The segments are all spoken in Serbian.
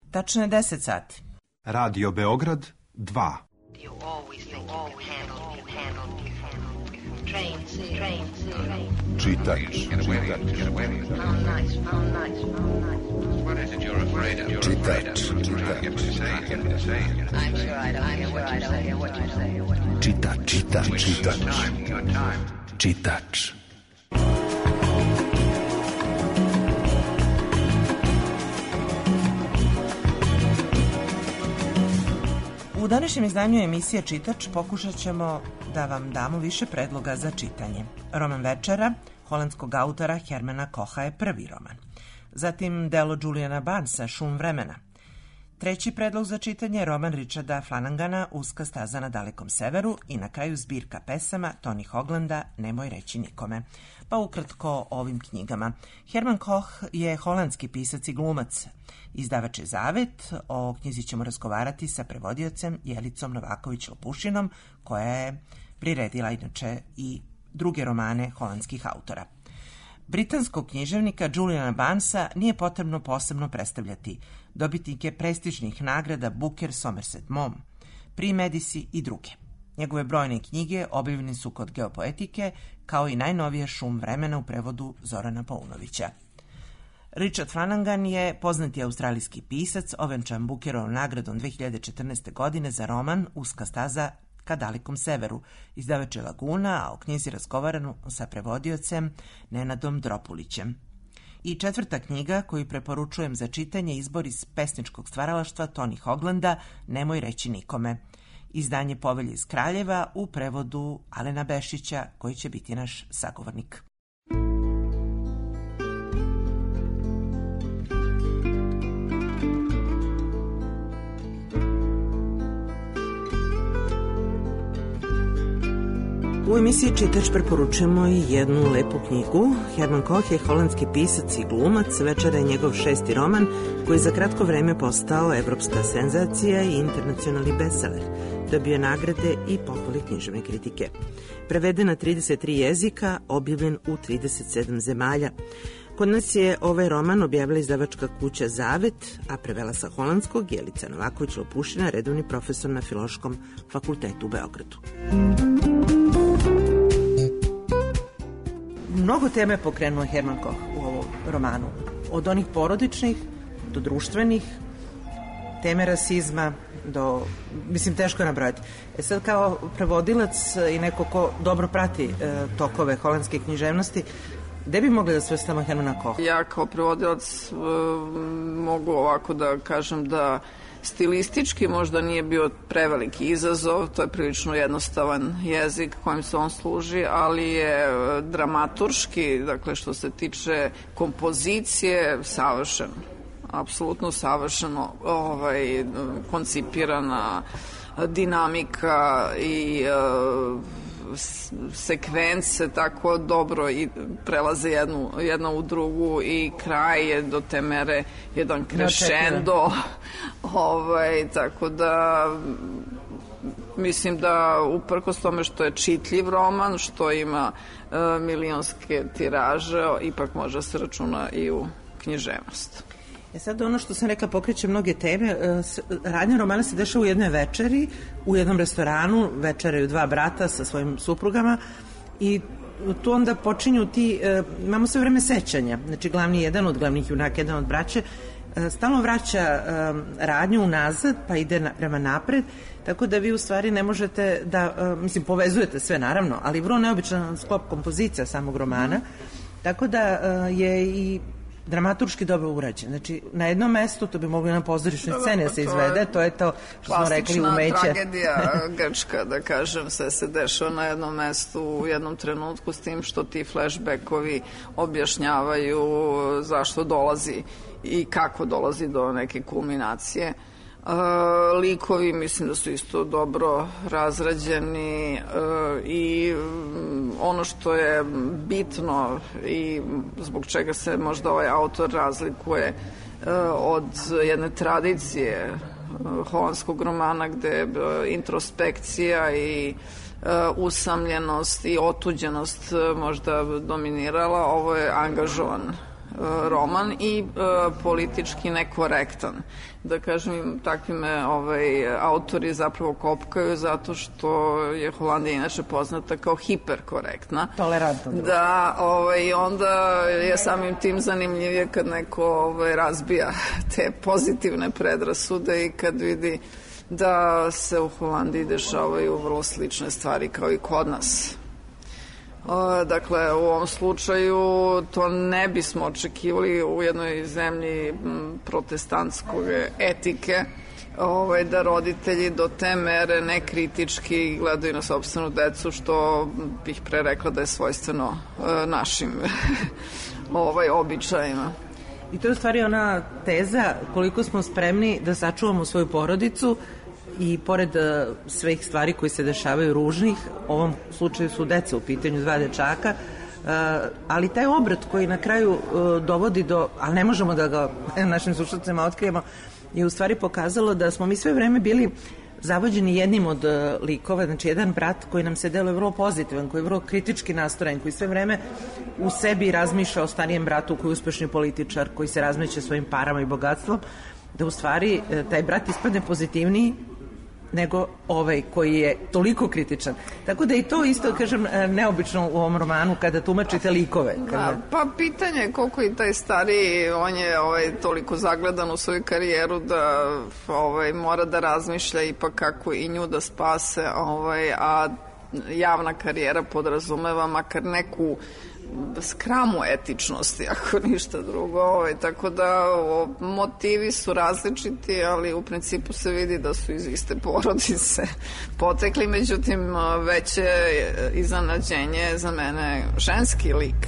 Tačno je 10 sati. Radio Beograd 2. Čitač. U današnjem izdanju emisije Čitač pokušat ćemo da vam damo više predloga za čitanje. Roman večera holandskog autora Hermana Kocha je prvi roman. Zatim delo Juliana Barnesa Šum vremena. Treći predlog za čitanje je roman Richarda Flanagana Uska staza na dalekom severu i na kraju zbirka pesama Tony Hoglanda Nemoj reći nikome. Pa ukratko o ovim knjigama. Herman Koch je holandski pisac i glumac. Izdavač je Zavet. O knjizi ćemo razgovarati sa prevodiocem Jelicom Novaković-Lopušinom, koja je priredila inače i druge romane holandskih autora. Britanskog književnika Juliana Barnesa nije potrebno posebno predstavljati. Dobitnik je prestižnih nagrada Booker, Somerset Maugham, Prix Medici i druge. Njegove brojne knjige objavljene su kod Geopoetike, kao i najnovije Šum vremena u prevodu Zorana Paunovića. Richard Flanagan je poznati australijski pisac, ovenčan Bookerovom nagradom 2014. godine za roman Uska staza ka dalekom severu, izdavač je Laguna, a o knjizi razgovarano sa prevodiocem Nenadom Dropulićem. I četvrta knjiga koju preporučujem za čitanje je izbor iz pesničkog stvaralaštva Tony Hoglanda Nemoj reći nikome. Izdanje Povelje iz Kraljeva u prevodu Alena Bešića, koji će biti naš sagovornik. U emisiji Čitač preporučujemo i jednu lepu knjigu. Herman Koch je holandski pisac i glumac. Večera je njegov 6. roman, koji je za kratko vreme postao evropska senzacija i internacionalni bestseller. Dobio je nagrade i pohvale književne kritike. Preveden na 33 jezika, objavljen u 37 zemalja. Kod nas je ovaj roman objavila izdavačka kuća Zavet, a prevela sa holandskog Jelica Novaković-Lopušina, redovni profesor na Filološkom fakultetu u Beogradu. Mnogo teme je pokrenuo Herman Koch u ovom romanu. Od onih porodičnih do društvenih, teme rasizma do, teško je nabrojati. Sad kao prevodilac i neko ko dobro prati tokove holandske književnosti, gde bi mogli da svrstamo Hermana Kocha? Ja kao prevodilac mogu ovako da kažem da stilistički možda nije bio preveliki izazov, to je prilično jednostavan jezik kojim se on služi, ali je dramaturški, dakle što se tiče kompozicije, savršen, apsolutno savršeno koncipirana dinamika i sekvence tako dobro i prelaze jedna u drugu i kraj je do te mere jedan crescendo, tako da mislim da uprkos tome što je čitljiv roman, što ima milionske tiraže, ipak može se računa i u književnost. Sad ono što sam rekla pokreće mnoge teme. Radnja romana se dešava u jednoj večeri, u jednom restoranu, večeraju dva brata sa svojim suprugama i tu onda počinju imamo sve vreme sećanja, znači jedan od glavnih junaka, jedan od braće, stalno vraća radnju unazad pa ide prema napred, tako da vi u stvari ne možete da, povezujete sve naravno, ali vrlo neobičan sklop kompozicija samog romana, tako da je i dramaturški dobro urađen. Znači, na jednom mestu, to bi mogli na pozorišnoj sceni da se izvede, to je to što smo rekli umeće. Klasična tragedija grčka, da kažem, sve se dešava na jednom mestu u jednom trenutku, s tim što ti flashbackovi objašnjavaju zašto dolazi i kako dolazi do neke kulminacije. Likovi mislim da su isto dobro razrađeni i ono što je bitno i zbog čega se možda ovaj autor razlikuje od jedne tradicije holandskog romana gde je introspekcija i usamljenost i otuđenost možda dominirala, ovo je angažovan roman i politički nekorektan. Da kažem, takvi me autori zapravo kopkaju zato što je Holandija inače poznata kao hiperkorektna. Tolerantno. Da, i onda je samim tim zanimljivije kad neko razbija te pozitivne predrasude i kad vidi da se u Holandiji dešavaju vrlo slične stvari kao i kod nas. Dakle, u ovom slučaju to ne bismo očekivali u jednoj zemlji protestantske etike, da roditelji do te mere nekritički gledaju na sopstvenu decu, što bih pre rekla da je svojstveno našim običajima. I to je u stvari ona teza koliko smo spremni da sačuvamo svoju porodicu i pored svih stvari koji se dešavaju ružnih, u ovom slučaju su deca u pitanju, 2 dečaka, ali taj obrat koji na kraju dovodi do, ali ne možemo da ga našim slušateljima otkrijemo, je u stvari pokazalo da smo mi sve vreme bili zavođeni jednim od likova, znači jedan brat koji nam se deluje vrlo pozitivan, koji je vrlo kritički nastrojen, koji sve vreme u sebi razmišlja o starijem bratu koji je uspešni političar, koji se razmeće svojim parama i bogatstvom, da u stvari taj brat ispadne pozitivniji nego ovaj koji je toliko kritičan. Tako da i to isto, kažem, neobično u ovom romanu kada tumačite likove. Da, pa pitanje je koliko i taj stariji, on je toliko zagledan u svoju karijeru da mora da razmišlja ipak kako i nju da spase, a javna karijera podrazumeva makar neku skramu etičnosti, ako ništa drugo. Tako da motivi su različiti, ali u principu se vidi da su iz iste porodice potekli. Međutim, veće iznenađenje za mene ženski lik.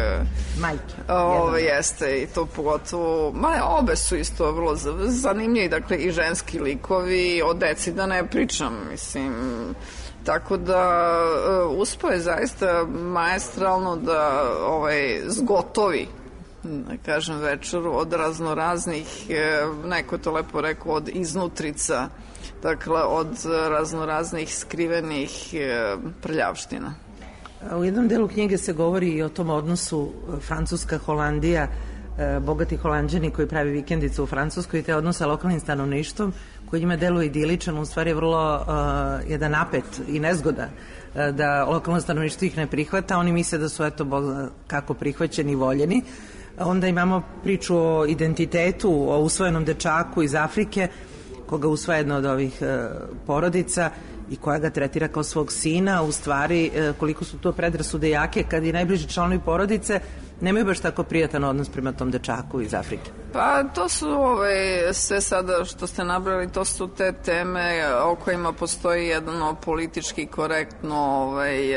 Majke. Jeste, i to pogotovo, obe su isto vrlo zanimljivi, dakle i ženski likovi, o deci da ne pričam, mislim. Tako da uspeo je zaista maestralno da zgotovi, da kažem, večeru od raznoraznih, neko je to lepo rekao, od iznutrica, dakle od raznoraznih skrivenih prljavština. U jednom delu knjige se govori i o tom odnosu Francuska-Holandija, bogati Holanđani koji pravi vikendicu u Francuskoj i te odnose sa lokalnim stanovništvom koji njima deluje idiličan, u stvari je vrlo jedan napet i nezgoda da lokalno stanovništvo ih ne prihvata, oni misle da su kako prihvaćeni i voljeni. Onda imamo priču o identitetu, o usvojenom dečaku iz Afrike, koga usvaja jedna od ovih porodica i koja ga tretira kao svog sina, u stvari koliko su to predrasude jake kad i najbliži članovi porodice nemaju baš tako prijatan odnos prema tom dečaku iz Afrike. Pa to su sve sada što ste nabrali, to su te teme o kojima postoji jedno politički korektno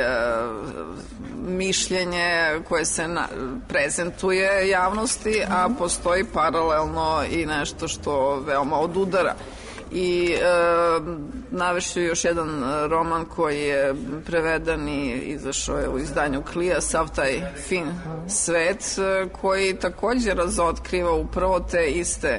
mišljenje koje se prezentuje javnosti, a postoji paralelno i nešto što veoma odudara. I navešću još jedan roman koji je preveden i izašao je u izdanju Klija, sav taj fin svet, koji takođe razotkriva upravo te iste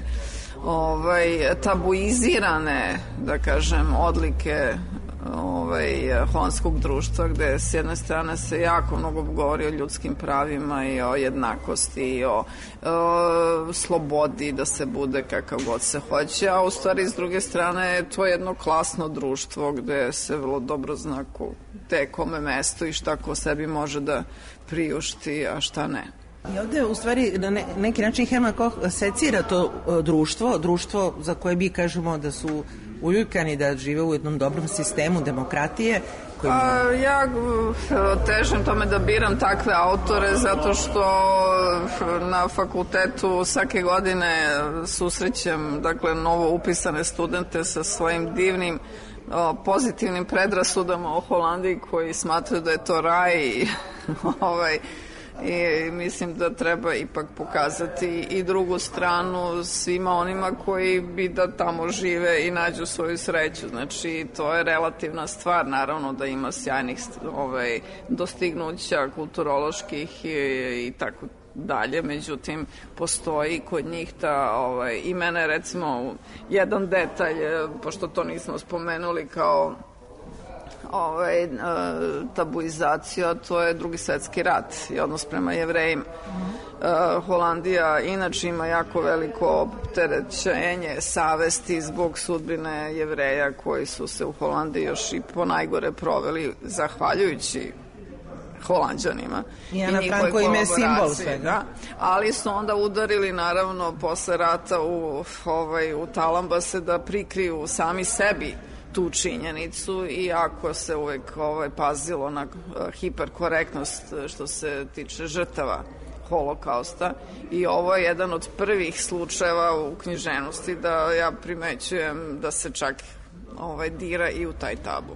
tabuizirane, da kažem, odlike holandskog društva, gde s jedne strane se jako mnogo govori o ljudskim pravima i o jednakosti i o slobodi da se bude kakav god se hoće, a u stvari s druge strane to je jedno klasno društvo gde se vrlo dobro zna gde kome mesto i šta ko sebi može da priušti, a šta ne. I ovde u stvari na neki način Herman Koch secira to društvo za koje mi kažemo da su uljuljkani, da žive u jednom dobrom sistemu demokratije. Ja težim tome da biram takve autore zato što na fakultetu svake godine susrećem novo upisane studente sa svojim divnim pozitivnim predrasudama o Holandiji koji smatraju da je to raj i mislim da treba ipak pokazati i drugu stranu svima onima koji bi da tamo žive i nađu svoju sreću. Znači, to je relativna stvar, naravno da ima sjajnih dostignuća kulturoloških i tako dalje, međutim postoji kod njih i mene recimo jedan detalj, pošto to nismo spomenuli, kao tabuizaciju, a to je Drugi svetski rat i odnos prema Jevrejima. Holandija inače ima jako veliko opterećenje savesti zbog sudbine Jevreja koji su se u Holandiji još i ponajgore proveli zahvaljujući Holanđanima. I Ana Franko im je simbol svega. Da, ali su onda udarili naravno posle rata u talambase da prikriju sami sebi tu činjenicu, iako se uvek pazilo na hiperkorektnost što se tiče žrtava Holokausta, i ovo je jedan od prvih slučajeva u književnosti da ja primećujem da se čak dira i u taj tabu.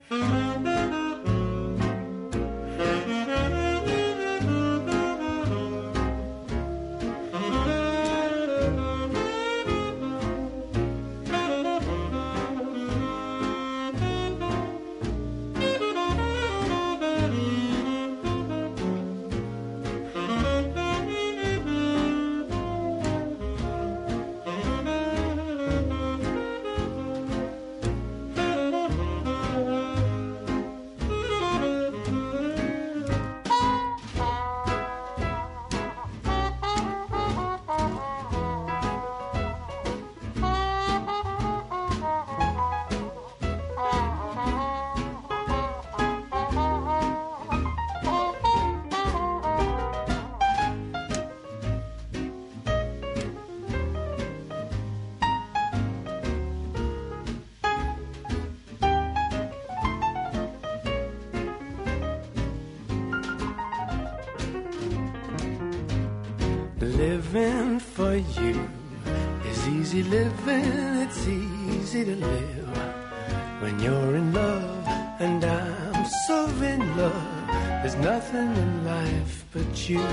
Living for you is easy living, it's easy to live when you're in love, and I'm so in love, there's nothing in life but you.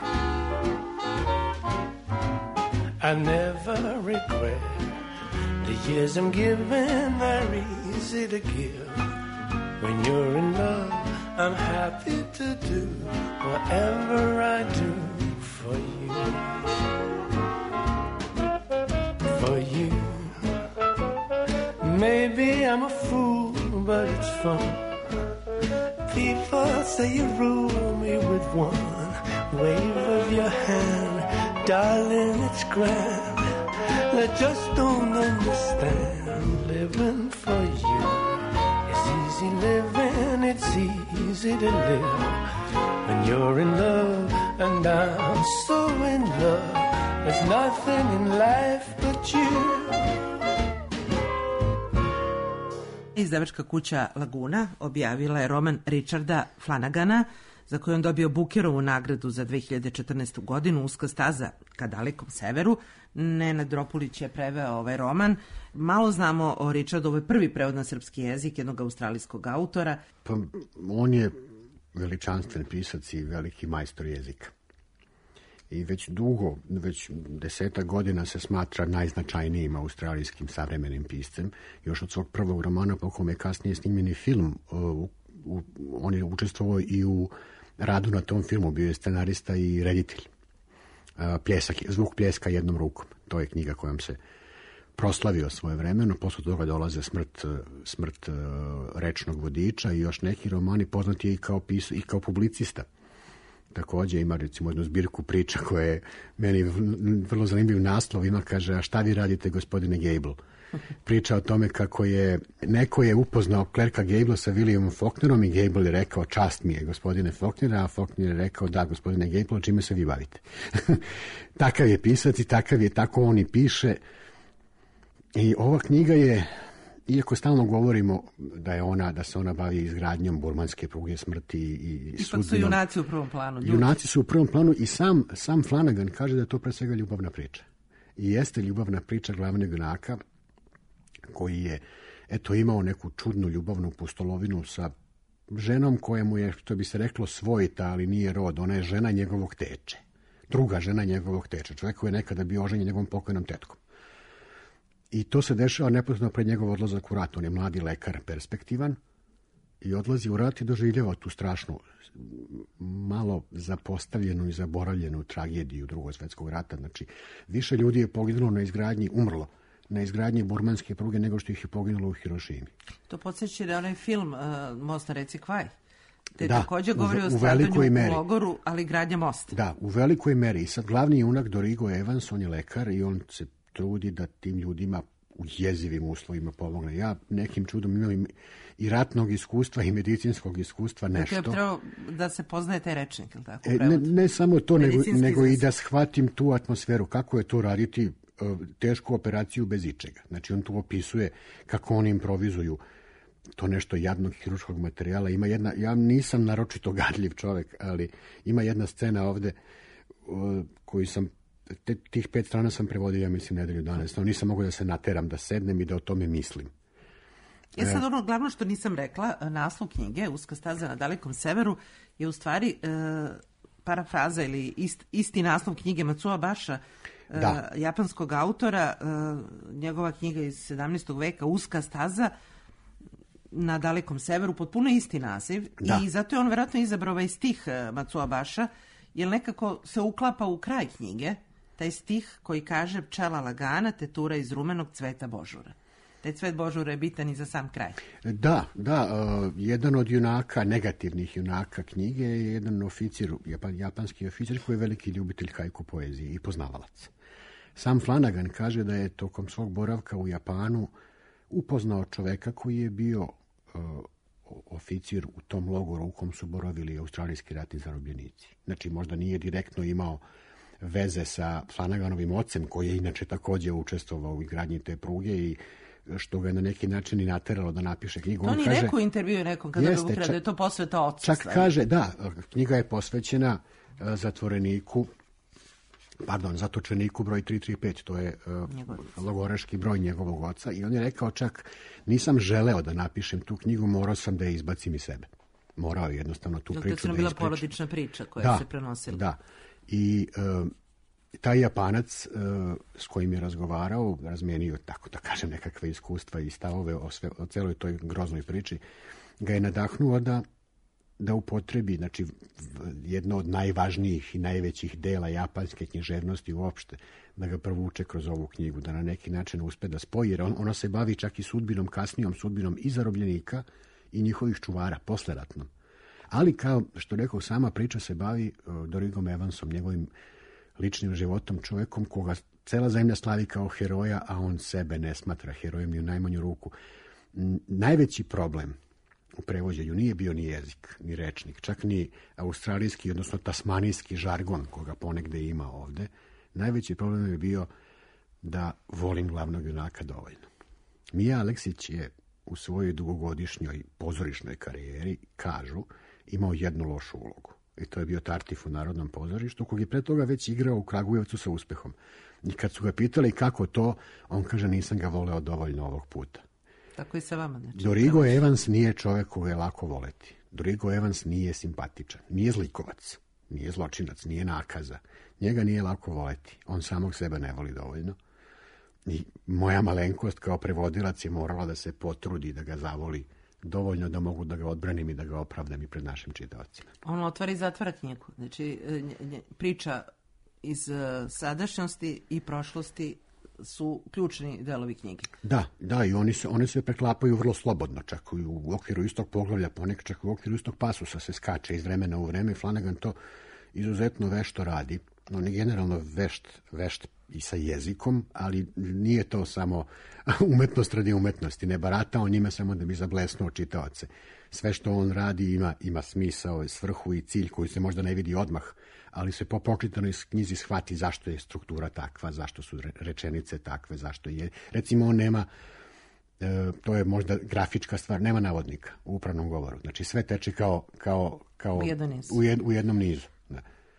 I never regret the years I'm given, they're easy to give. When you're in love, I'm happy to do whatever I do for you. For you. Maybe I'm a fool, but it's fun. People say you rule me with one wave of your hand. Darling, it's grand. I just don't understand living for you. It's easy living, it's easy to live when you're in love, and I'm so in love. There's nothing in life but you. Izdavačka kuća Laguna objavila je roman Richarda Flanagana, za koju on dobio Bookerovu nagradu za 2014. godinu, Uska staza ka dalekom severu. Nenad Dropulić je preveo ovaj roman. Malo znamo o Richardu, ovo je prvi prevod na srpski jezik jednog australijskog autora. Pa on je veličanstven pisac i veliki majstor jezika. I već dugo, već 10 godina se smatra najznačajnijim australijskim savremenim piscem. Još od svog prvog romana, po kome je kasnije snimljeni film, on je učestvovao i u radu na tom filmu, bio je scenarista i reditelj. Zvuk pljeska jednom rukom. To je knjiga kojom se proslavio svojevremeno. Posle toga dolaze smrt rečnog vodiča i još neki romani. Poznat je i kao publicista. Također ima recimo jednu zbirku priča koja je meni vrlo zanimljiv naslov. Ima, kaže, a šta vi radite, gospodine Gable? Priča o tome kako neko je upoznao klerka Gable sa Williamom Faulknerom i Gable je rekao, čast mi je, gospodine Faulkner, a Faulkner je rekao, da, gospodine Gable, čime se vi bavite? Takav je pisac i tako on i piše. I ova knjiga je, iako stalno govorimo da se ona bavi izgradnjom burmanske pruge smrti i sudbinom. Ipak su junaci u prvom planu. Junaci su u prvom planu i sam Flanagan kaže da je to pre svega ljubavna priča. I jeste ljubavna priča glavnog junaka, koji je imao neku čudnu ljubavnu pustolovinu sa ženom kojemu je, što bi se reklo, svojita, ali nije rod. Ona je žena njegovog teče. Druga žena njegovog teče. Čovjek koji je nekada bio oženjen njegovom pokojnom tetkom. I to se dešava neposredno pred njegov odlazak u rat. On je mladi lekar, perspektivan, i odlazi u rat i doživljava tu strašnu, malo zapostavljenu i zaboravljenu tragediju Drugog svjetskog rata. Znači, više ljudi je poginulo na izgradnji, umrlo na izgradnji burmanske pruge nego što ih je poginulo u Hirošimi. To podsjeća na onaj film Most na reci Kvaj. Te Da, također govori o u velikoj stradanju meri. u logoru, ali gradnja mosta. Da, u velikoj meri. I sad glavni junak Dorigo Evans, on je lekar i on se trudi da tim ljudima u jezivim uslovima pomogne. Ja nekim čudom imam i ratnog iskustva i medicinskog iskustva nešto. Dakle, trebao da se poznaje taj rečnik, ili tako? Ne samo to, nego i da shvatim tu atmosferu. Kako je to raditi tešku operaciju bez ičega. Znači, on tu opisuje kako oni improvizuju to nešto jadnog hiruškog materijala. Ima jedna, ja nisam naročito gadljiv čovjek, ali ima jedna scena ovde koju sam, tih 5 strana sam prevodio, ja mislim, nedelju dana. Nisam mogao da se nateram, da sednem i da o tome mislim. Sad ono glavno što nisam rekla, naslov knjige Uska staza na dalekom severu je u stvari parafraza ili isti naslov knjige Matsuo Basha, japanskog autora. Njegova knjiga iz 17. veka Uska staza na dalekom severu, potpuno isti naziv. Da. I zato je on vjerojatno izabrao ovaj stih Matsuo Basha, jer nekako se uklapa u kraj knjige, taj stih koji kaže pčela lagana te tura iz rumenog cveta božura. Taj cvet božura je bitan i za sam kraj. Da, jedan od junaka, negativnih junaka knjige je jedan oficir, japanski oficir koji je veliki ljubitelj haiku poezije i poznavalac. Sam Flanagan kaže da je tokom svog boravka u Japanu upoznao čoveka koji je bio oficir u tom logoru u kom su boravili australijski ratni zarobljenici. Znači, možda nije direktno imao veze sa Flanaganovim ocem, koji je inače također učestvovao u izgradnji te pruge i što ga je na neki način i nateralo da napiše knjigu. On kaže, rekao u intervju nekom kada je ukrao da je to posveta ocu. Čak kaže, da, knjiga je posvećena zatvoreniku, zatočeniku broj 335, to je logoraški broj njegovog oca, i on je rekao čak, nisam želeo da napišem tu knjigu, morao sam da je izbacim iz sebe. Morao je jednostavno tu priču da ispričam. To je bila porodična priča koja se prenosila. Da, i taj Japanac s kojim je razgovarao, razmijenio, tako da kažem, nekakve iskustva i stavove o celoj toj groznoj priči, ga je nadahnuo da upotrebi, znači, jedno od najvažnijih i najvećih dela japanske književnosti uopšte, da ga provuče kroz ovu knjigu, da na neki način uspe da spoji, jer ona se bavi čak i kasnijom sudbinom i zarobljenika i njihovih čuvara, posleratnom. Ali, kao što rekao, sama priča se bavi Dorigom Evansom, njegovim ličnim životom, čovjekom koga cela zemlja slavi kao heroja, a on sebe ne smatra herojem ni u najmanju ruku. Najveći problem u prevođenju nije bio ni jezik, ni rečnik, čak ni australijski, odnosno tasmanijski žargon, koga ponegde ima ovde. Najveći problem je bio da volim glavnog junaka dovoljno. Mija Aleksić je u svojoj dugogodišnjoj pozorišnoj karijeri, kažu, imao jednu lošu ulogu. I to je bio Tartif u Narodnom pozorištu, kog je pre toga već igrao u Kragujevcu sa uspehom. I kad su ga pitali kako to, on kaže, nisam ga voleo dovoljno ovog puta. Tako i sa vama. Znači, Dorigo Evans nije čovjek koga je lako voleti. Dorigo Evans nije simpatičan, nije zlikovac, nije zločinac, nije nakaza. Njega nije lako voleti. On samog sebe ne voli dovoljno. I moja malenkost kao prevodilac je morala da se potrudi da ga zavoli dovoljno da mogu da ga odbranim i da ga opravdam i pred našim čitaocima. On otvara i zatvara knjigu. Znači, priča iz sadašnjosti i prošlosti su ključni delovi knjige. Da, i one se preklapaju vrlo slobodno, čak i u okviru istog poglavlja, ponekad čak u okviru istog pasusa se skače iz vremena u vreme. Flanagan to izuzetno vešto radi. On je generalno vešt i sa jezikom, ali nije to samo umetnost radi umetnosti. Ne barata on njima samo da bi zablesnuo čitaoce. Sve što on radi ima smisao, svrhu i cilj koji se možda ne vidi odmah, ali se po pročitanoj knjizi shvati zašto je struktura takva, zašto su rečenice takve, zašto je. Recimo, on nema, to je možda grafička stvar, nema navodnika u upravnom govoru. Znači, sve teče kao u jednom nizu. Da.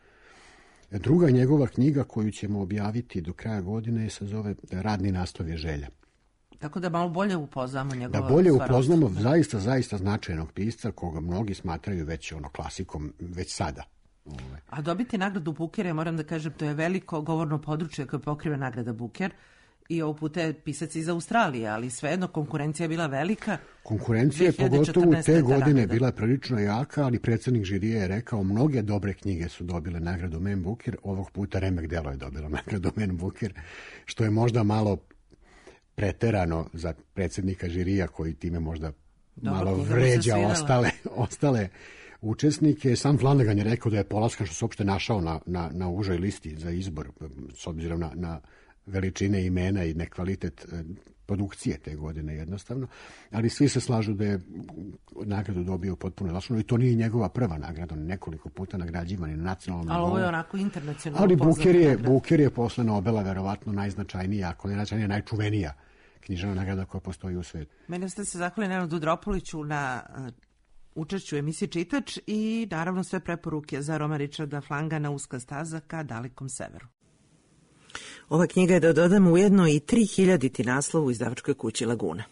Druga njegova knjiga koju ćemo objaviti do kraja godine se zove Radni naslov je želja. Tako da malo bolje upoznamo njegova Da bolje upoznamo zaista značajnog pisca koga mnogi smatraju već klasikom već sada. A dobiti nagradu Bukera, moram da kažem, to je veliko govorno područje koje pokriva nagrada Buker. I ovog puta je pisac iz Australije, ali svejedno konkurencija je bila velika. Konkurencija je pogotovo te godine bila prilično jaka, ali predsjednik žirije je rekao mnoge dobre knjige su dobile nagradu Man Booker, ovog puta Remek Delo je dobila nagradu Man Booker, što je možda malo preterano za predsjednika žirija koji time možda Dobro, malo knjiga vređa mu se svidela. ostale učesnike. Sam Flanagan je rekao da je polaskan što se uopšte našao na užoj listi za izbor, s obzirom na veličine imena i nekvalitet produkcije te godine jednostavno, ali svi se slažu da je nagradu dobio potpuno zasluženo i to nije njegova prva nagrada, on je nekoliko puta nagrađivan i na nacionalnom nivou. Ali ovo je onako internacionalno Ali poznata Booker je posle Nobela verovatno najznačajnija, ako ne najznačajnija, najčuvenija književna nagrada koja postoji u svetu. Mene ste se zahvali Nenadu Dropoliću na učešću u emisiji Čitač i naravno sve preporuke za Roma Richarda Flangana Uska staza ka dalekom severu. Ova knjiga je, da dodamo ujedno, i 3000. naslov u izdavačkoj kući Laguna.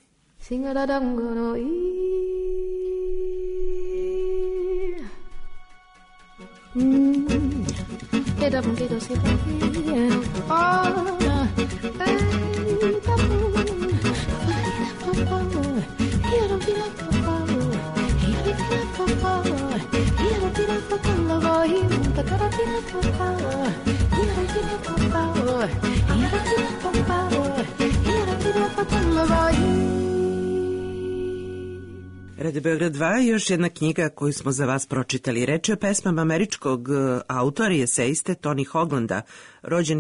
Radio Beograd 2 je još jedna knjiga koju smo za vas pročitali. Reč je o pesmama američkog autora i eseiste Tony Hoaglanda. Rođen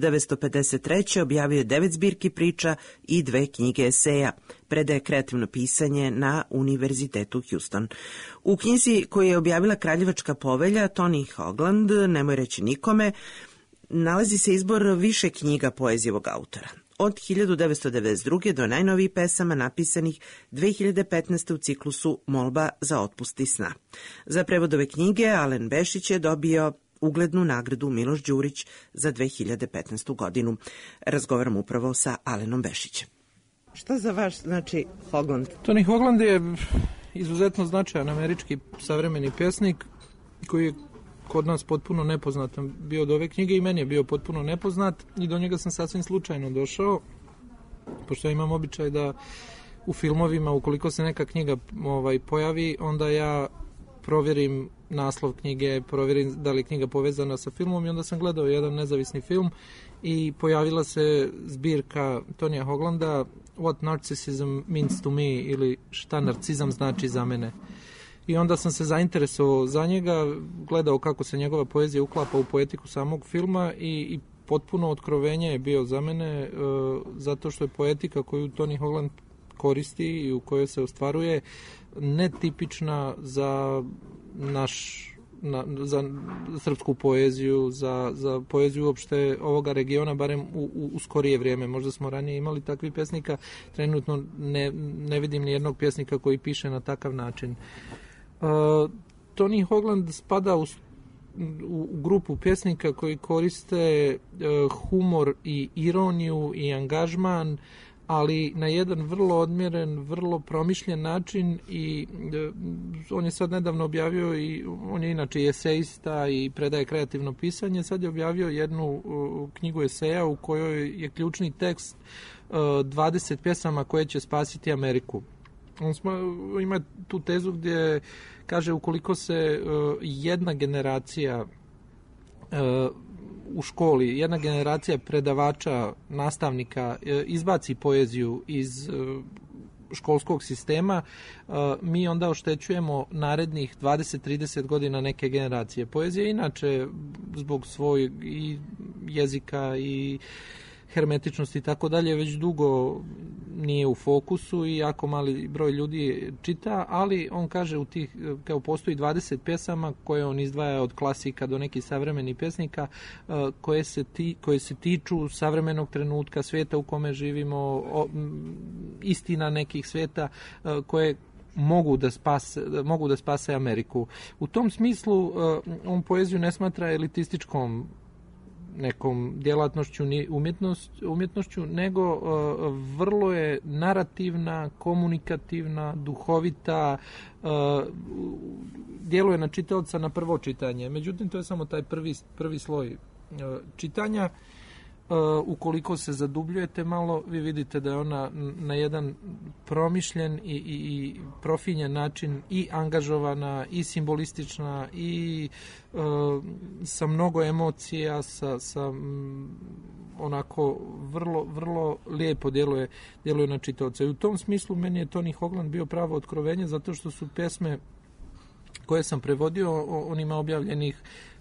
1953. objavio je 9 zbirki priča i 2 knjige eseja. Predaje kreativno pisanje na Univerzitetu Houston. U knjizi koju je objavila Kraljevačka povelja, Tony Hoagland, nemoj reći nikome, nalazi se izbor više knjiga poezijevog autora. Od 1992. do najnovijih pesama napisanih 2015. u ciklusu Molba za otpusti sna. Za prevod ove knjige Alen Bešić je dobio uglednu nagradu Miloš Đurić za 2015. godinu. Razgovaram upravo sa Alenom Bešićem. Šta za vaš znači Hoagland? Tony Hoagland je izuzetno značajan američki savremeni pjesnik koji je kod nas potpuno nepoznatan bio od ove knjige i meni je bio potpuno nepoznat i do njega sam sasvim slučajno došao, pošto ja imam običaj da u filmovima, ukoliko se neka knjiga pojavi, onda ja provjerim naslov knjige, provjerim da li je knjiga povezana sa filmom i onda sam gledao jedan nezavisni film i pojavila se zbirka Tonija Hoaglanda What Narcissism Means to Me, ili šta narcizam znači za mene. I onda sam se zainteresovao za njega, gledao kako se njegova poezija uklapa u poetiku samog filma i potpuno otkrovenje je bio za mene, zato što je poetika koju Tony Hoagland koristi i u kojoj se ostvaruje netipična za za srpsku poeziju, za poeziju uopšte ovoga regiona, barem u skorije vrijeme. Možda smo ranije imali takvih pjesnika, trenutno ne vidim ni jednog pjesnika koji piše na takav način. Tony Hoagland spada u grupu pjesnika koji koriste humor i ironiju i angažman, ali na jedan vrlo odmjeren, vrlo promišljen način i on je sad nedavno objavio, i on je inače eseista i predaje kreativno pisanje, sad je objavio jednu knjigu eseja u kojoj je ključni tekst 20 pjesama koje će spasiti Ameriku. On ima tu tezu gdje kaže ukoliko se jedna generacija u školi, jedna generacija predavača, nastavnika izbaci poeziju iz školskog sistema, mi onda oštećujemo narednih 20-30 godina neke generacije. Poezija inače zbog svojeg i jezika i hermetičnosti i tako dalje već dugo nije u fokusu i jako mali broj ljudi čita, ali on kaže kao postoji 20 pjesama koje on izdvaja od klasika do nekih savremenih pjesnika koje se tiču savremenog trenutka, svijeta u kome živimo, istina nekih svijeta koje mogu da spase Ameriku. U tom smislu on poeziju ne smatra elitističkom nekom djelatnošću, umjetnošću, nego vrlo je narativna, komunikativna, duhovita, djeluje na čitaoca na prvo čitanje. Međutim, to je samo taj prvi sloj čitanja. Ukoliko se zadubljujete malo, vi vidite da je ona na jedan promišljen i profinjen način i angažovana i simbolistična i sa mnogo emocija, sa onako vrlo lijepo djeluje na čitaoca. I u tom smislu meni je Tony Hoglan bio pravo otkrovenje, zato što su pjesme koje sam prevodio, on ima objavljenih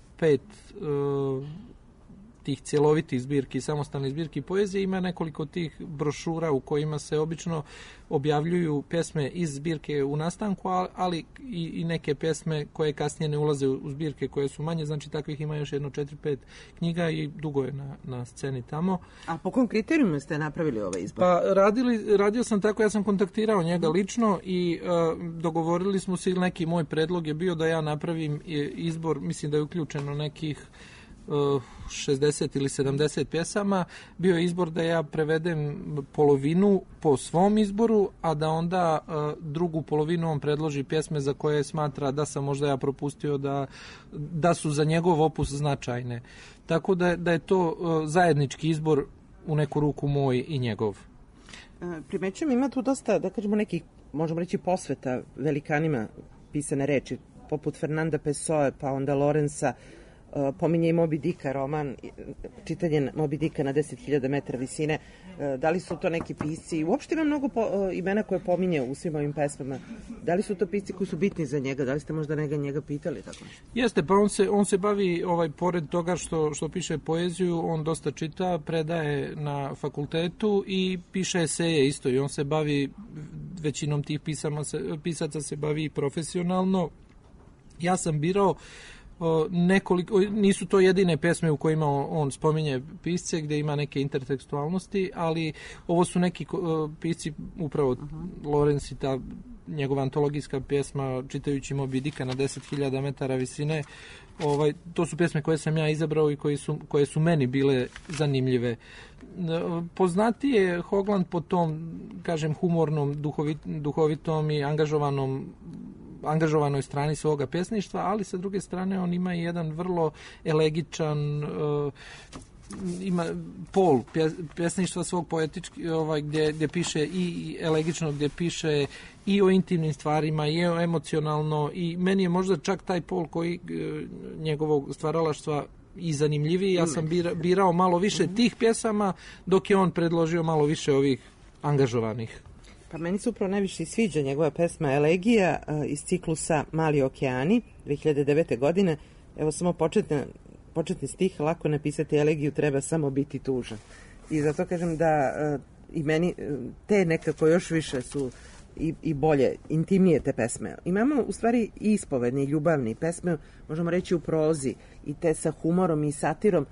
5 tih cjelovitih zbirki, samostalnih zbirki poezije, ima nekoliko tih brošura u kojima se obično objavljuju pjesme iz zbirke u nastanku, ali i neke pjesme koje kasnije ne ulaze u zbirke koje su manje, znači takvih ima još 4-5 knjiga i dugo je na sceni tamo. A po kom kriterijuma ste napravili ovaj izbor? Pa radio sam tako, ja sam kontaktirao njega lično i dogovorili smo se, ili neki moj predlog je bio da ja napravim izbor, mislim da je uključeno nekih 60 ili 70 pjesama, bio je izbor da ja prevedem polovinu po svom izboru, a da onda drugu polovinu on predloži pjesme za koje smatra da sam možda ja propustio da su za njegov opus značajne. Tako da je to zajednički izbor u neku ruku moj i njegov. Primećujem, ima tu dosta, da kažemo, nekih, možemo reći, posveta velikanima pisane reči, poput Fernanda Pessoe, pa onda Lorenza. Pominje i Moby Dicka roman, čitanje Moby Dicka na 10.000 metara visine. Da li su to neki pisci? Uopšte ima mnogo imena koje pominje u svim ovim pesmama. Da li su to pisci koji su bitni za njega? Da li ste možda njega pitali? Tako? Jeste, pa on se bavi, pored toga što piše poeziju, on dosta čita, predaje na fakultetu i piše eseje isto. I on se bavi, većinom tih pisaca se bavi profesionalno. Ja sam birao nekoliko, nisu to jedine pesme u kojima on spominje pisce, gdje ima neke intertekstualnosti, ali ovo su neki pisci, upravo Lorenz i ta njegova antologijska pjesma Čitajući Moby Dicka na 10.000 metara visine, to su pjesme koje sam ja izabrao i koje su meni bile zanimljive. Poznatiji je Hoglan po tom, kažem, humornom, duhovitom i angažovanoj strani svoga pjesništva, ali sa druge strane on ima i jedan vrlo elegičan ima pol pjesništva svog poetički, gdje piše i elegično, gdje piše i o intimnim stvarima, i o emocionalno, i meni je možda čak taj pol koji njegovog stvaralaštva i zanimljiviji. Ja sam birao malo više tih pjesama, dok je on predložio malo više ovih angažovanih. Pa meni se upravo najviše sviđa njegova pesma Elegija iz ciklusa Mali okeani 2009. godine. Evo samo početni stih, lako napisati elegiju, treba samo biti tužan. I zato kažem da i meni te nekako još više su i bolje, intimnije te pesme. Imamo u stvari i ispovedne i ljubavne pesme, možemo reći u prozi, i te sa humorom i satirom.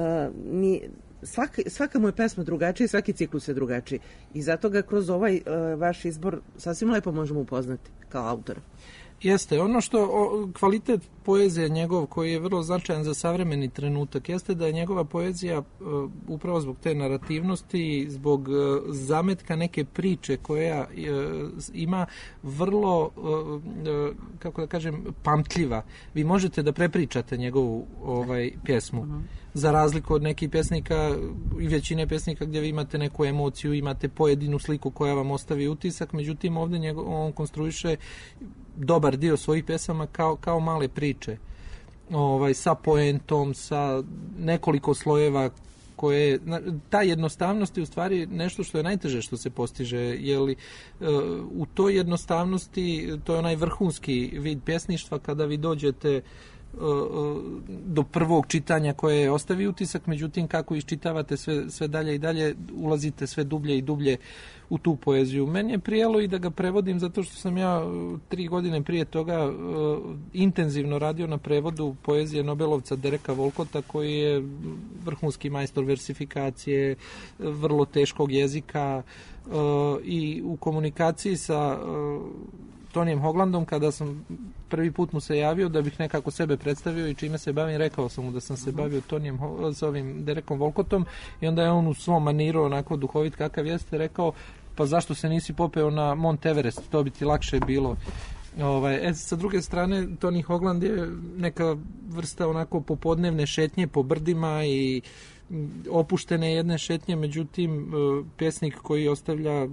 Svaka mu je pesma drugačija, svaki ciklus je drugačiji. I zato ga kroz ovaj vaš izbor sasvim lepo možemo upoznati kao autora. Jeste, ono što kvalitet poezije njegov koji je vrlo značajan za savremeni trenutak jeste da je njegova poezija upravo zbog te narativnosti, zbog zametka neke priče koja ima vrlo, kako da kažem, pamtljiva. Vi možete da prepričate njegovu pjesmu. Za razliku od nekih pjesnika i većine pjesnika gdje vi imate neku emociju, imate pojedinu sliku koja vam ostavi utisak, međutim ovdje on konstruiše dobar dio svojih pjesama kao male priče, sa poentom, sa nekoliko slojeva, koje, ta jednostavnost je u stvari nešto što je najteže što se postiže, jer u toj jednostavnosti, to je onaj vrhunski vid pjesništva kada vi dođete do prvog čitanja koje ostavi utisak, međutim kako iščitavate sve dalje i dalje, ulazite sve dublje i dublje u tu poeziju. Meni je prijelo i da ga prevodim zato što sam ja 3 godine prije toga intenzivno radio na prevodu poezije Nobelovca Dereka Volkota, koji je vrhunski majstor versifikacije, vrlo teškog jezika, i u komunikaciji sa Tonijem Hoglandom, kada sam prvi put mu se javio da bih nekako sebe predstavio i čime se bavim, rekao sam mu da sam se bavio sa ovim Derekom Volkotom, i onda je on u svom maniru, onako duhovit kakav jeste, rekao, pa zašto se nisi popeo na Mont Everest, to bi ti lakše bilo. Sa druge strane, Tony Hogland je neka vrsta onako popodnevne šetnje po brdima i opuštene jedne šetnje, međutim pjesnik koji ostavlja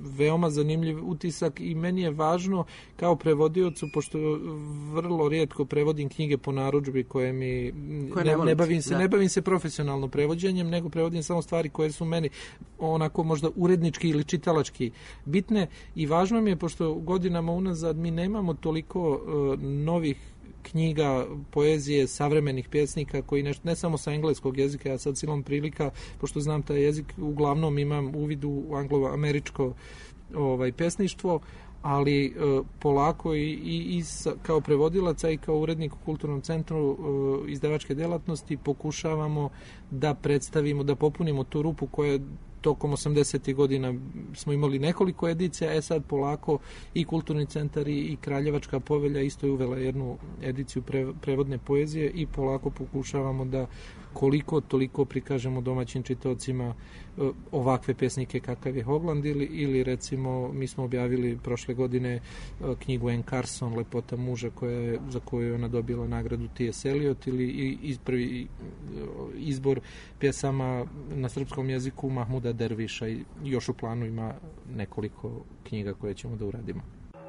veoma zanimljiv utisak i meni je važno kao prevodiocu, pošto vrlo rijetko prevodim knjige po narudžbi koje mi ne bavim se profesionalno prevođenjem, nego prevodim samo stvari koje su meni onako možda urednički ili čitalački bitne i važno mi je, pošto godinama unazad mi nemamo toliko novih knjiga, poezije, savremenih pjesnika koji ne samo sa engleskog jezika, ja sad silom prilika, pošto znam taj jezik, uglavnom imam uvid u anglo-američko pjesništvo, ali polako i kao prevodilaca i kao urednik u Kulturnom centru izdavačke djelatnosti pokušavamo da predstavimo, da popunimo tu rupu koja tokom 80. godina smo imali nekoliko edicija, sad polako i Kulturni centar i Kraljevačka povelja isto je uvela jednu ediciju prevodne poezije i polako pokušavamo da koliko toliko prikažemo domaćim čitaocima ovakve pesnike kakav je Hogland ili recimo mi smo objavili prošle godine knjigu Anne Carson, Lepota muža za koju je ona dobila nagradu T.S. Eliot ili prvi izbor pjesama na srpskom jeziku Mahmuda Derviša i još u planu ima nekoliko knjiga koje ćemo da uradimo.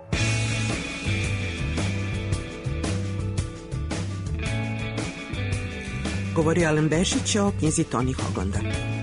Govori Alen Bešić o knjizi Toni Hoglanda.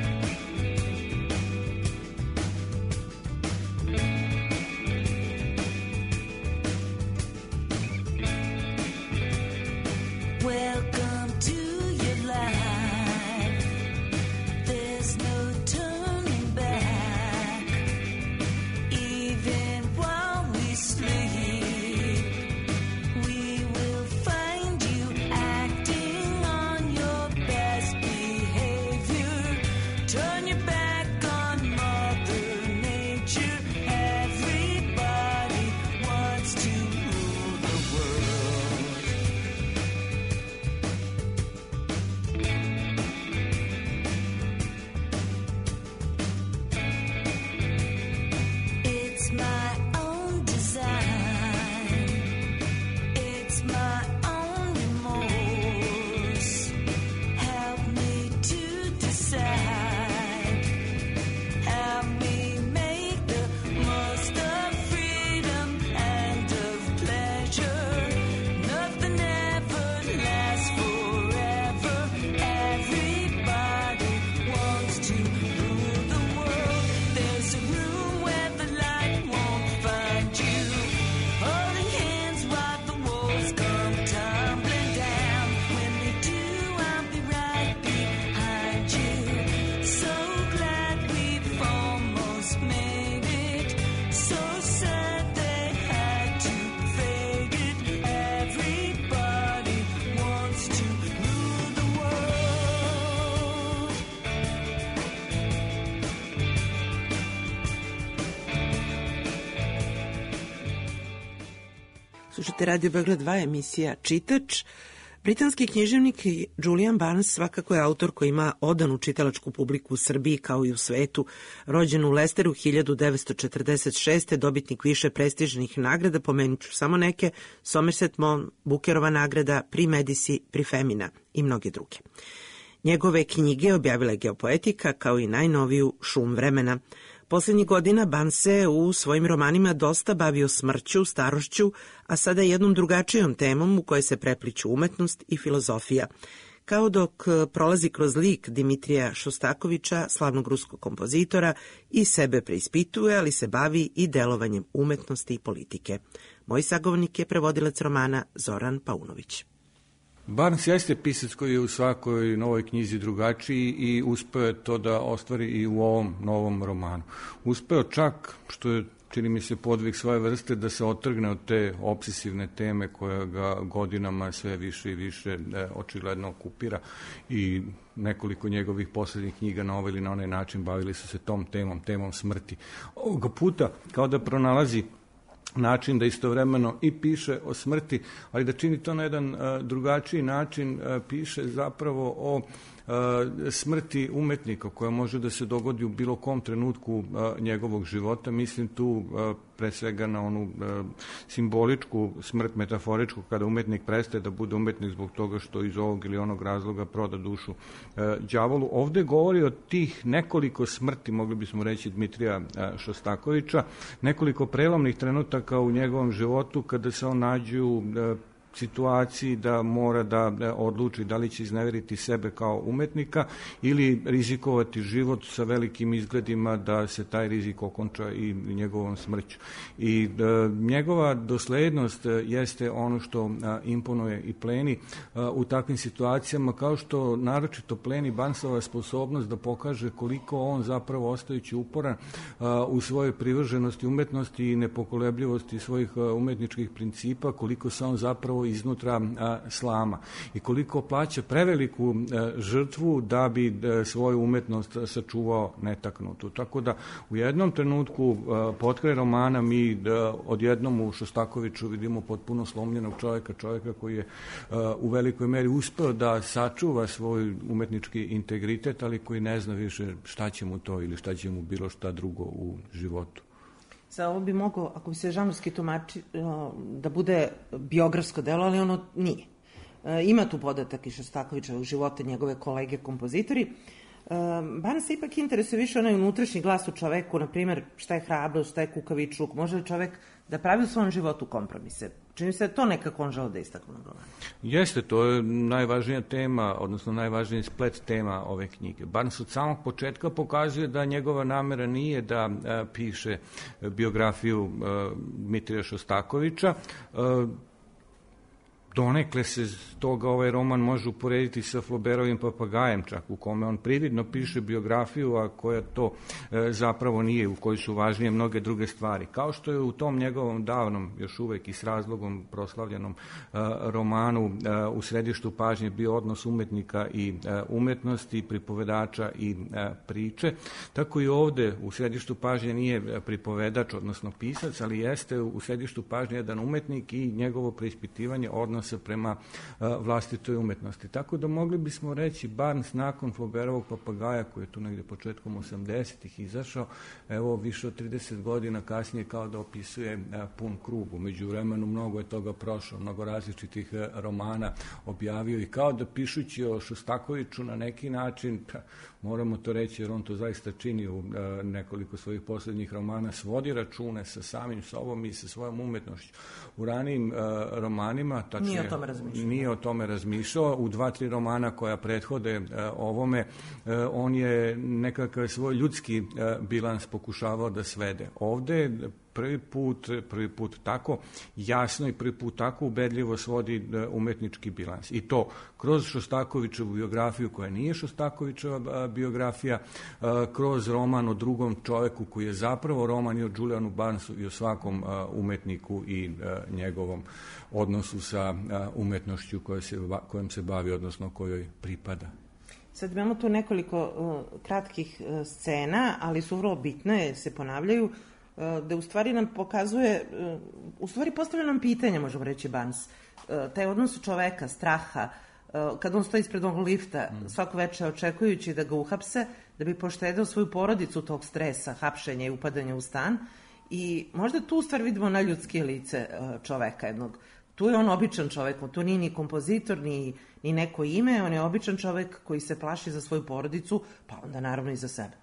Slušate Radio Beograd 2, emisija Čitač. Britanski književnik Julian Barnes svakako je autor koji ima odanu čitalačku publiku u Srbiji kao i u svetu. Rođen u Lesteru 1946. dobitnik više prestižnih nagrada, pomenut ću samo neke, Somerset Maugham, Bookerova nagrada, Pri Medici, Pri Femina i mnoge druge. Njegove knjige objavila je Geopoetika kao i najnoviju Šum vremena. Poslednjih godina Barnes se u svojim romanima dosta bavio smrću, starošću, a sada jednom drugačijom temom u kojoj se prepliću umetnost i filozofija. Kao dok prolazi kroz lik Dimitrija Šostakovića, slavnog ruskog kompozitora, i sebe preispituje, ali se bavi i delovanjem umetnosti i politike. Moj sagovornik je prevodilac romana Zoran Paunović. Barnes jeste pisac koji je u svakoj novoj knjizi drugačiji i uspeo je to da ostvari i u ovom novom romanu. Uspeo čak, što je, čini mi se, podvig svoje vrste, da se otrgne od te obsesivne teme koja ga godinama sve više i više očigledno okupira i nekoliko njegovih poslednjih knjiga na ovaj ili na onaj način bavili su se tom temom smrti. Ovoga puta kao da pronalazi način da istovremeno i piše o smrti, ali da čini to na jedan drugačiji način, piše zapravo o smrti umetnika koja može da se dogodi u bilo kom trenutku njegovog života. Mislim tu pre svega na onu simboličku smrt, metaforičku, kada umetnik prestaje da bude umetnik zbog toga što iz ovog ili onog razloga proda dušu đavolu. Ovde govori o tih nekoliko smrti, mogli bismo reći, Dmitrija Šostakovića, nekoliko prelomnih trenutaka u njegovom životu kada se on nađe u situaciji da mora da odluči da li će izneveriti sebe kao umetnika ili rizikovati život sa velikim izgledima da se taj rizik okonča i njegovom smrću. I njegova doslednost jeste ono što imponuje i pleni u takvim situacijama, kao što naročito pleni Barnesova sposobnost da pokaže koliko on zapravo, ostajući uporan u svojoj privrženosti umetnosti i nepokolebljivosti svojih umetničkih principa, koliko se on zapravo iznutra slama i koliko plaća preveliku žrtvu da bi svoju umetnost sačuvao netaknutu. Tako da u jednom trenutku potkraj romana mi odjednom u Šostakoviću vidimo potpuno slomljenog čovjeka koji je u velikoj meri uspeo da sačuva svoj umetnički integritet, ali koji ne zna više šta će mu to ili šta će mu bilo šta drugo u životu. Za ovo bi moglo, ako bi se žanrovski tumači, da bude biografsko delo, ali ono nije. Ima tu podatak i Šostakovića u živote njegove kolege kompozitori. Barnes se ipak interesuje više onaj unutrašnji glas u čoveku, na primjer šta je hrabrost, šta je kukavičluk, može li čovek da pravi u svom životu kompromise. Čini se to nekako on žele da istakne na romanu. Jeste, to je najvažnija tema, odnosno najvažniji splet tema ove knjige. Barnes od samog početka pokazuje da njegova namera nije da piše biografiju Dmitrija Šostakovića. Donekle se toga ovaj roman može uporediti sa Flaubertovim Papagajem, čak u kome on prividno piše biografiju, a koja to zapravo nije, u kojoj su važnije mnoge druge stvari. Kao što je u tom njegovom davnom, još uvek i s razlogom proslavljenom romanu u središtu pažnje bio odnos umetnika i umetnosti, pripovedača i priče, tako i ovde u središtu pažnje nije pripovedač, odnosno pisac, ali jeste u središtu pažnje jedan umetnik i njegovo preispitivanje odnosa prema vlastitoj umetnosti. Tako da mogli bismo reći Barnes nakon Flaubertovog Papagaja, koji je tu negde početkom 80-ih izašao, evo više od 30 godina kasnije kao da opisuje pun krug. Umeđu vremenu mnogo je toga prošlo, mnogo različitih romana objavio i kao da pišući o Šostakoviću na neki način, moramo to reći jer on to zaista čini u nekoliko svojih poslednjih romana, svodi račune sa samim sobom i sa svojom umetnošću. U ranijim romanima, tačnije, nije o tome razmišljao. U 2-3 romana koja prethode ovome, on je nekakav svoj ljudski bilans pokušavao da svede. Ovde prvi put tako jasno i prvi put tako ubedljivo svodi umetnički bilans. I to kroz Šostakovićevu biografiju koja nije Šostakovićeva biografija, kroz roman o drugom čoveku koji je zapravo roman i o Julianu Barnesu i o svakom umetniku i njegovom odnosu sa umetnošću kojom se bavi, odnosno kojoj pripada. Sad imamo tu nekoliko kratkih scena, ali su vrlo bitne, se ponavljaju, da u stvari nam pokazuje, u stvari postavlja nam pitanje, možemo reći Barnes, taj odnos čoveka, straha, kad on stoji ispred onog lifta svako večer očekujući da ga uhapse, da bi poštedeo svoju porodicu tog stresa, hapšenja i upadanja u stan, i možda tu u stvari vidimo na ljudske lice čoveka jednog. Tu je on običan čovek, tu nije ni kompozitor, ni neko ime, on je običan čovek koji se plaši za svoju porodicu, pa onda naravno i za sebe.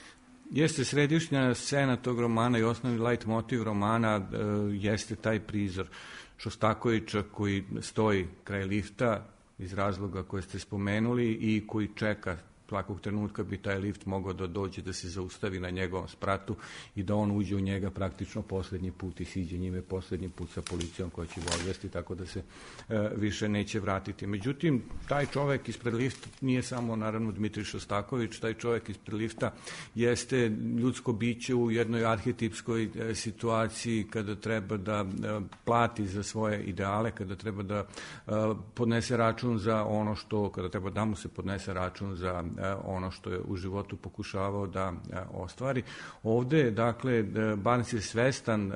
Jeste, središnja scena tog romana i osnovni light motiv romana jeste taj prizor Šostakovića koji stoji kraj lifta iz razloga koje ste spomenuli i koji čeka svakog trenutka bi taj lift mogao da dođe, da se zaustavi na njegovom spratu i da on uđe u njega praktično poslednji put i siđe njime poslednji put sa policijom koja će ga odvesti, tako da se više neće vratiti. Međutim, taj čovek ispred lifta nije samo naravno Dmitrij Šostaković, taj čovek ispred lifta jeste ljudsko biće u jednoj arhetipskoj situaciji kada treba da plati za svoje ideale, kada treba da podnese račun za ono što, kada treba da mu se podnese račun za ono što je u životu pokušavao da ostvari. Ovde, dakle, Barnes je svestan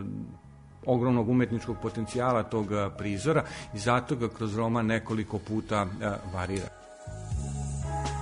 ogromnog umetničkog potencijala tog prizora i zato ga kroz roman nekoliko puta varira.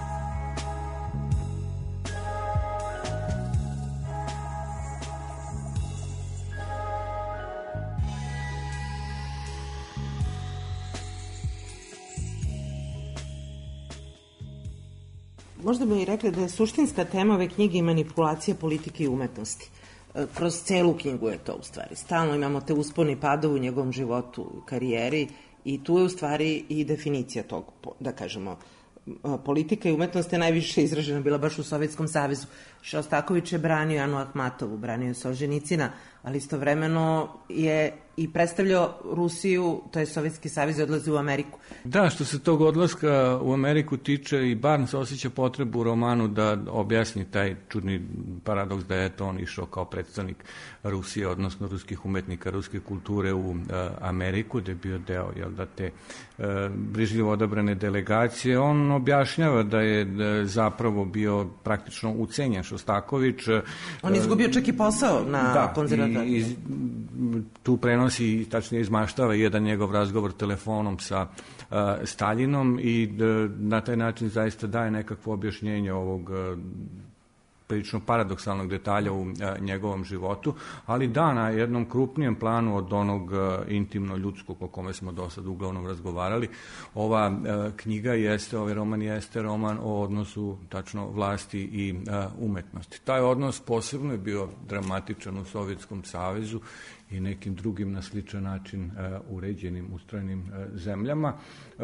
možda bi i rekli da je suštinska tema ove knjige i manipulacija politike i umetnosti. Kroz celu knjigu je to u stvari. Stalno imamo te uspone i padove u njegovom životu, karijeri i tu je u stvari i definicija tog, da kažemo, politika i umetnost je najviše izražena bila baš u Sovjetskom savezu. Šostaković je branio Anu Ahmatovu, branio je Solženicina, ali istovremeno je i predstavljao Rusiju, to je Sovjetski savez, i odlazi u Ameriku. Da, što se tog odlaska u Ameriku tiče, i Barnes osjeća potrebu u romanu da objasni taj čudni paradoks da je to on išao kao predstavnik Rusije, odnosno ruskih umetnika, ruske kulture u Ameriku, da je bio deo te brižljivo odabrane delegacije. On objašnjava da je zapravo bio praktično ucenjen Šostaković. On je izgubio čak i posao na konzervatoriju. I tu prenosi, tačnije izmaštava jedan njegov razgovor telefonom sa Staljinom i na taj način zaista daje nekakvo objašnjenje ovog prilično paradoksalnog detalja u njegovom životu, ali da na jednom krupnijem planu od onog intimno-ljudskog o kome smo do sad uglavnom razgovarali. Ova knjiga jeste, ovaj roman jeste roman o odnosu tačno vlasti i umetnosti. Taj odnos posebno je bio dramatičan u Sovjetskom savezu i nekim drugim na sličan način uređenim, ustrojenim zemljama.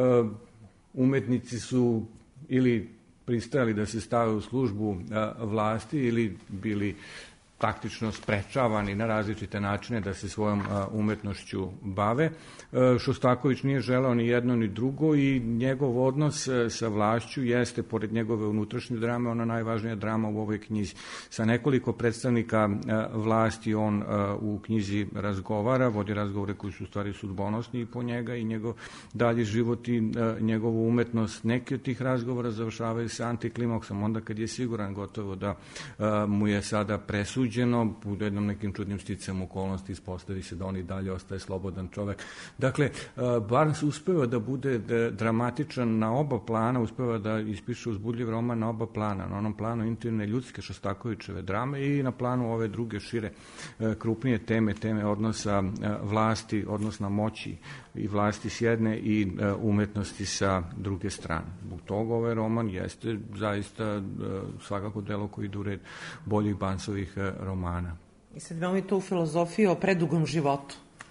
Umetnici su ili pristajali da se stave u službu vlasti ili bili praktično sprečavani na različite načine da se svojom umetnošću bave. Šostaković nije želeo ni jedno ni drugo i njegov odnos sa vlašću jeste, pored njegove unutrašnje drame, ona najvažnija drama u ovoj knjizi. Sa nekoliko predstavnika vlasti on u knjizi razgovara, vodi razgovore koji su u stvari sudbonosni i po njega i njegov dalji život i njegovu umetnost. Neki od tih razgovora završavaju se antiklimaksom, onda kad je siguran gotovo da mu je sada presuđeno, u jednom nekim čudnim sticam okolnosti ispostavi se da on i dalje ostaje slobodan čovek. Dakle, Barnes uspeva da bude dramatičan na oba plana, uspeva da ispiše uzbudljiv roman na oba plana, na onom planu intimne ljudske Šostakovićeve drame i na planu ove druge šire, krupnije teme odnosa vlasti, odnosna moći i vlasti s jedne i umetnosti sa druge strane. Zbog toga ovaj roman jeste zaista svakako delo koji ide u red boljih Barnesovih romana. I sad imamo i tu filozofiju o predugom životu.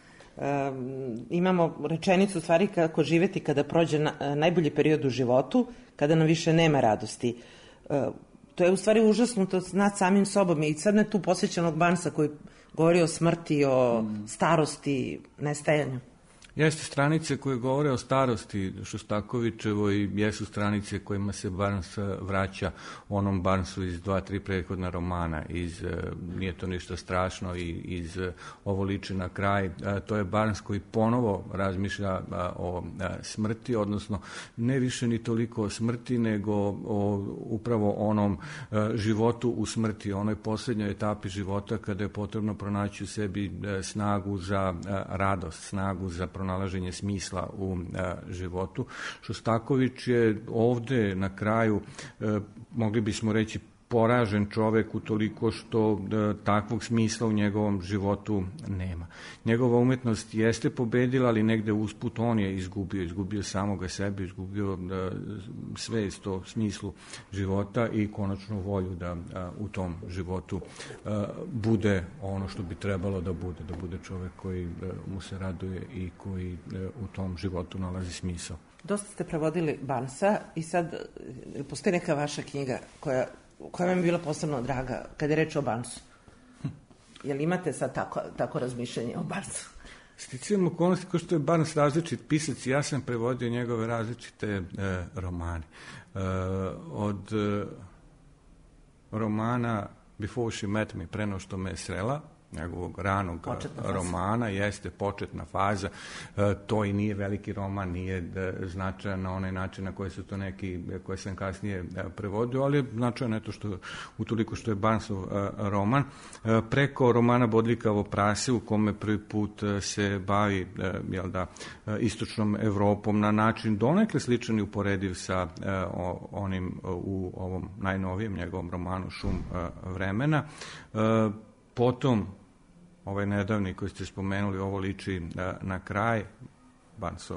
Imamo rečenicu u stvari kako živeti kada prođe najbolji period u životu, kada nam više nema radosti. To je u stvari užasnuto nad samim sobom i sad me tu posjećanog Barnesa koji govori o smrti, o starosti, nestajanju. Jeste, stranice koje govore o starosti Šostakovićevoj jesu stranice kojima se Barnes vraća onom Barnesu iz 2-3 prethodna romana, Nije to ništa strašno i iz Ovo liči na kraj. To je Barnes koji ponovo razmišlja o smrti, odnosno ne više ni toliko o smrti, nego o upravo onom životu u smrti, onoj posljednjoj etapi života kada je potrebno pronaći u sebi snagu za radost, snagu za pronalaženje smisla u životu. Šostaković je ovde na kraju, mogli bismo reći, poražen čovek utoliko što takvog smisla u njegovom životu nema. Njegova umetnost jeste pobedila, ali negde usput on je izgubio samoga sebe, izgubio svest o smislu života i konačnu volju da u tom životu bude ono što bi trebalo da bude čovek koji mu se raduje i koji u tom životu nalazi smisao. Dosta ste prevodili Barnesa i sad postoji neka vaša knjiga koja vam je bila posebno draga kada je reč o Barnesu? Jel imate sad tako razmišljanje o Barnesu? Sticajem okolnosti, kao što je Barnes različit pisac, ja sam prevodio njegove različite romane. Od romana Before She Met Me, Pre no što me srela, njegovog ranog romana, jeste početna faza. To i nije veliki roman, nije značajan na onaj način na koji su to neki koje sam kasnije prevodio, ali je značajan eto utoliko što je Barnesov roman. Preko romana Bodljikavo prase, u kome prvi put se bavi istočnom Evropom na način donekle sličan i uporediv sa onim u ovom najnovijem njegovom romanu Šum vremena. Potom, ovaj nedavni koji ste spomenuli, Ovo liči na kraj, Barnesov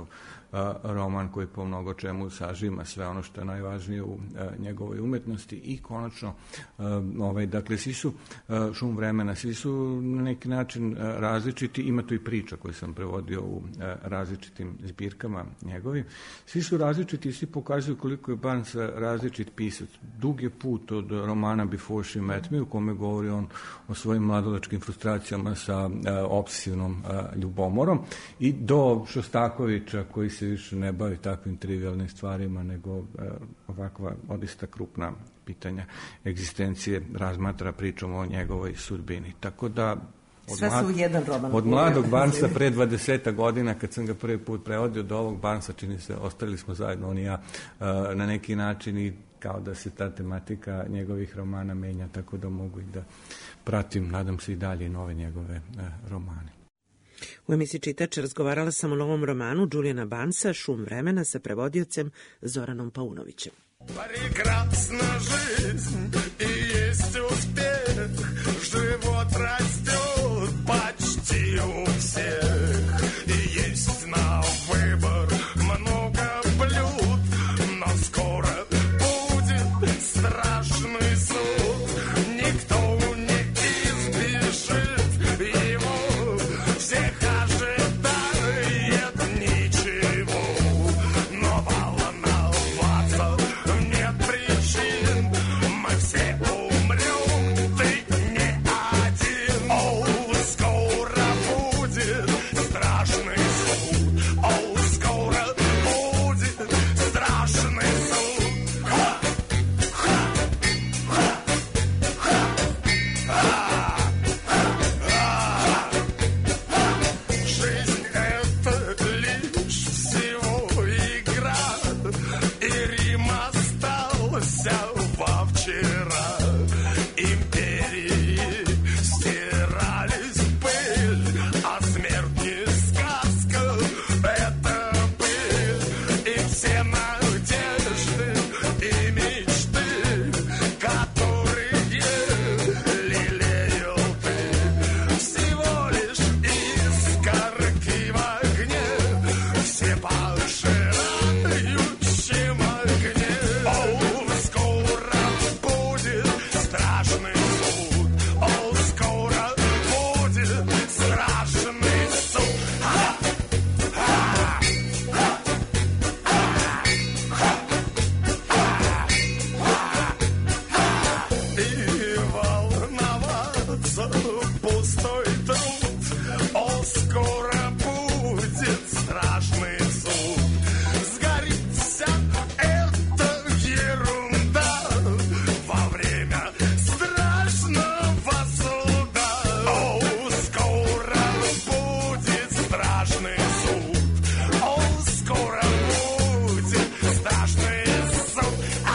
roman koji po mnogo čemu sažima sve ono što je najvažnije u njegovoj umetnosti i konačno, dakle, svi su Šum vremena, svi su na neki način različiti, ima tu i priča koju sam prevodio u različitim zbirkama njegovim, svi su različiti i svi pokazuju koliko je Barnes različit pisac. Dug je put od romana Before She Met Me, u kome govori on o svojim mladodačkim frustracijama sa obsesivnom ljubomorom, i do Šostakovića koji se više ne bavi takvim trivialnim stvarima, nego ovakva odista krupna pitanja egzistencije razmatra, pričom o njegovoj sudbini. Tako da sve su u jedan roman. Od mladog Barnesa pre 20 godina, kad sam ga prvi put prevodio, do ovog Barnesa, čini se, ostali smo zajedno, on i ja, na neki način, i kao da se ta tematika njegovih romana menja, tako da mogu i da pratim, nadam se, i dalje nove njegove romane. U emisiji Čitač razgovarala sam o novom romanu Juliana Barnesa Šum vremena sa prevodiocem Zoranom Paunovićem. Прекрасна жизнь и есть успех, живот растет почти у всех, и есть на выбор много блюд, но скоро будет страшный суд, никто не избежит его, всех ожидает ничего, но волноваться нет причин, мы все умрем, ты не один. О, скоро будет страшный суд, о, скоро будет страшный суд. Жизнь это лишь всего игра, и Рим остался во вчера. Империи стирались в пыль, а смерть не сказка, это пыль. И все надежды и мечты, которые лелеял ты, всего лишь искорки в огне, все пожирающем огне. О, скоро будет страшный суд, о, скоро будет страшный суд. И волноваться пустой труд, о, скоро будет страшный суд. Сгорит вся эта ерунда во время страшного суда. О, скоро будет страшный суд, о, скоро будет страшный суд.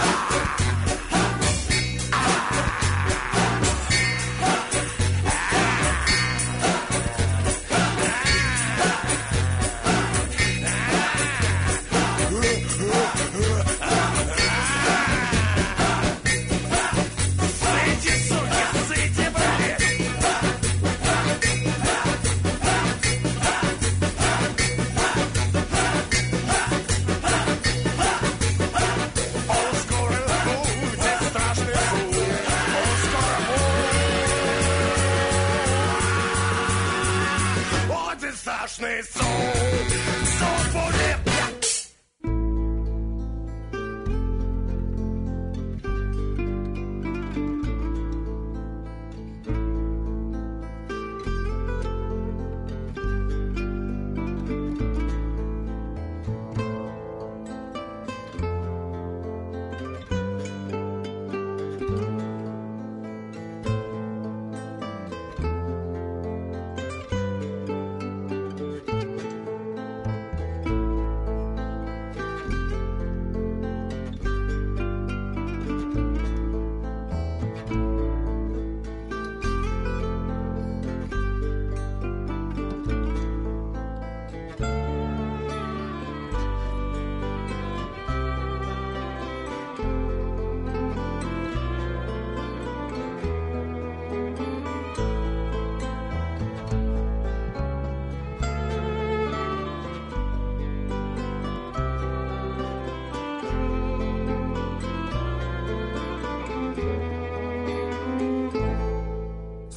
Сыти, суки, сыти, блядь! О, скоро будет страшный суд, о, скоро будет страшный суд, суд будет.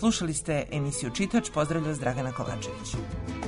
Slušali ste emisiju Čitač, pozdravlja vas Dragana Kovačević.